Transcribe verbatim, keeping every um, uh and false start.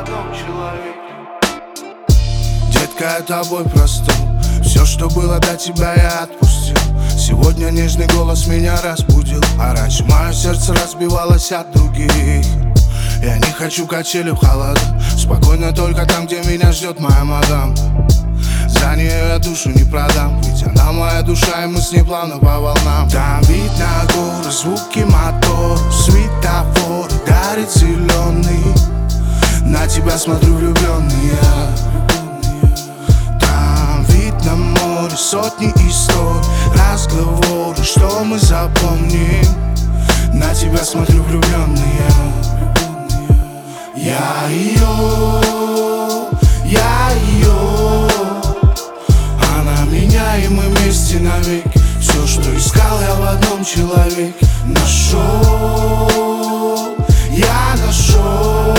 одном человеке. Детка, я тобой простыл. Все, что было до тебя, я отпустил. Сегодня нежный голос меня разбудил, а раньше мое сердце разбивалось от других. Я не хочу качели в холода, спокойно только там, где меня ждет моя мадам. За нее я душу не продам, ведь она моя душа, и мы с ней плавно по волнам. Там видно горы, звуки мотор, светофор дарит зеленый. На тебя смотрю влюбленный я. Там видно море, сотни историй, разговоры, что мы запомним. На тебя смотрю влюбленный я. Я ее, я ее, она меня, и мы вместе навеки. Все, что искал я в одном человеке, нашел, я нашел.